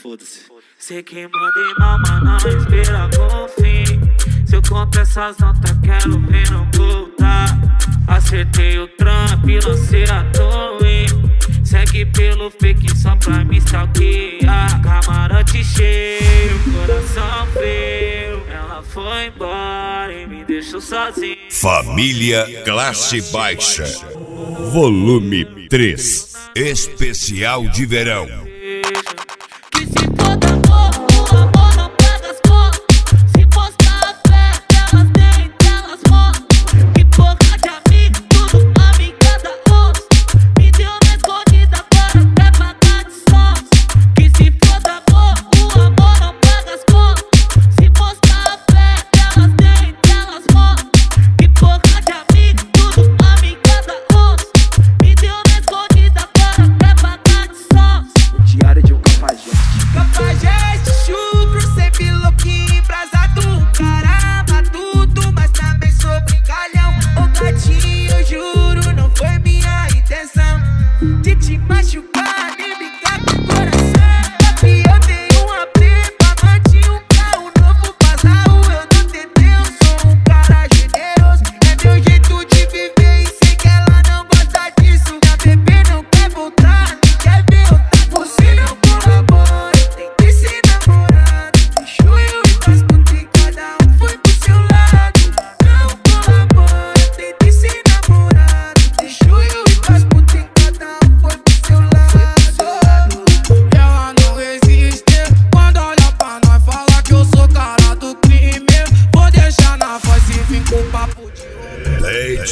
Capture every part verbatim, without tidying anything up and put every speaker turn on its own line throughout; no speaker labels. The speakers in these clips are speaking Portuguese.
foda-se.
Sei que mandei mal, mas não espera com fim. Se eu conto essas notas, quero ver não voltar. Acertei o trampo e lancei a torre. Segue pelo fake só pra me stalkear. Camarote cheio, coração frio. Ela foi embora e me deixou sozinho.
Família Classe Baixa, volume três, especial de verão.
Que se foda amor, o amor não paga as contas. Se postar a fé, elas nem elas mostram. Que porra de amigo, tudo amiga da onça. Me deu na escondida, agora quer pagar de sons. Que se foda amor, o amor não paga as contas. Se postar a fé, elas nem elas mostram. Que porra de amigo, tudo amiga da onça. Me deu na escondida, agora quer pagar de sons.
Diário de um cafajeste.
Cafajeste, chucro, sempre louquinho, embrasado. Caramba, tudo, mas também sou brincalhão. Ô gatinho, eu juro, não foi minha intenção de te machucar, nem brincar com o coração. E eu tenho uma prepa, mantinha um carro novo, vazao. Eu não tentei, eu sou um cara generoso. É meu jeito de viver e sei que ela não gosta disso. Minha bebê não quer voltar, nem quer ver eu tá. Você não colabora, tem que ser namorado. Deixou eu e faz tudo e cada um foi pro seu lado. Não colabora, tem que ser namorado. Deixou eu e faz tudo e cada um foi pro seu lado.
Ela não resiste quando olha pra nós, fala que eu sou cara do crime. Vou deixar na voz e vim com papo de
D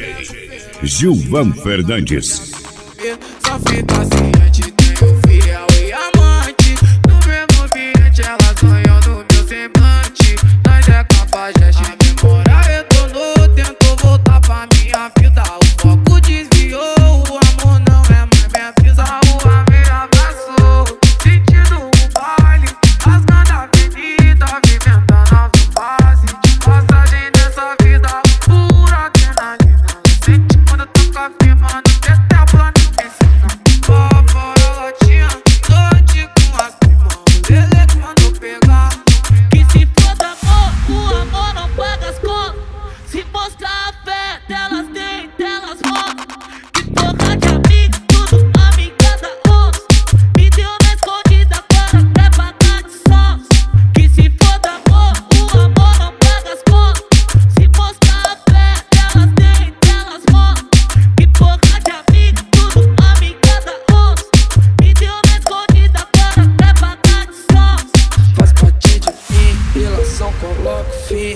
J Gilvan Fernandes.
só fica ciente, tenho fiel e amante. No mesmo ambiente ela sonhou no meu semblante. Nós é cafajeste, a memória retornou. Tentou voltar pra minha vida, o foco desviou. O amor não é mais minha brisa, o amor abraçou. Sentindo o baile, rasgando a avenida, vivendo a nova fase de passagem nessa vida. Pura adrenalina, sente quando eu toco a firma no detel, plano pensando. Fora ela tinha noite com as primas, ele que mandou pegar.
Que se foda amor, o amor não paga as contas. Se mostrar a fé delas nem delas mostram. Que porra de amigo, tudo amiga da onça. Me deu na escondida, agora quer pagar de sons. Que se foda amor, o amor não paga as contas. Se mostrar a fé delas nem delas mostram. Que porra de amigo, tudo amiga da onça. Me deu na escondida, agora quer pagar de sons.
Faz parte de mim, relação coloca o fim.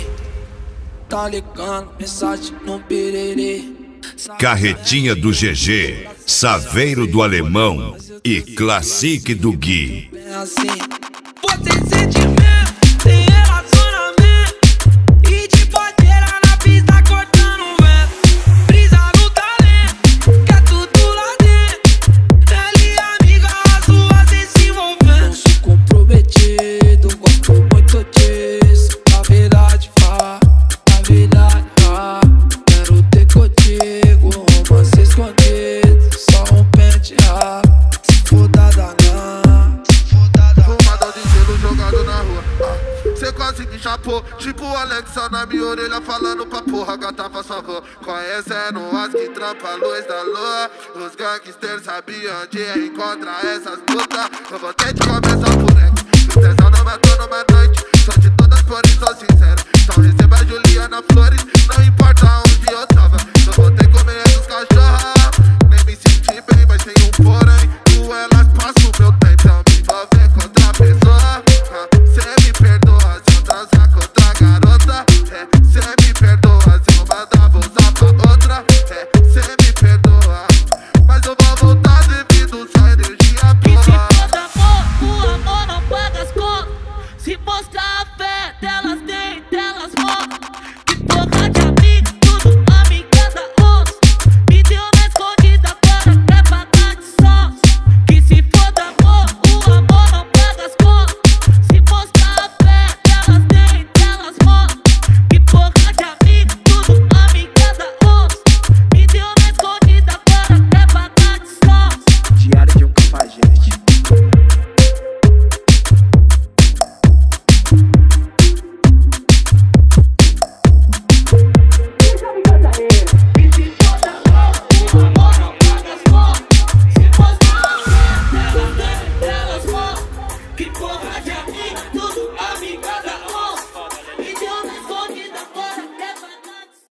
Tá ligando, mensagem no pererê.
Carretinha do G G, Saveiro do Alemão e Classique do Gui.
É assim, você sente mesmo, tem relacionamento. E de bandeira na pista cortando o vento. Brisa no talento, quer tudo lá dentro. Ela e amiga, as duas sem se envolvendo. Não sou comprometido, gosto muito disso. Na verdade, vá, na verdade, vá. Quero ter contigo, romance escondido. Só um penteado, se for dada não.
Fumadão de gelo jogado na rua. Ah, cê quase me chapou. Tipo o Alexa na minha orelha falando pra porra, gata faz favor. Conhecendo as que trampa a luz da lua. Os gangsters sabiam onde encontrar essas putas. Eu vou ter que começar por aqui. O tesão não mata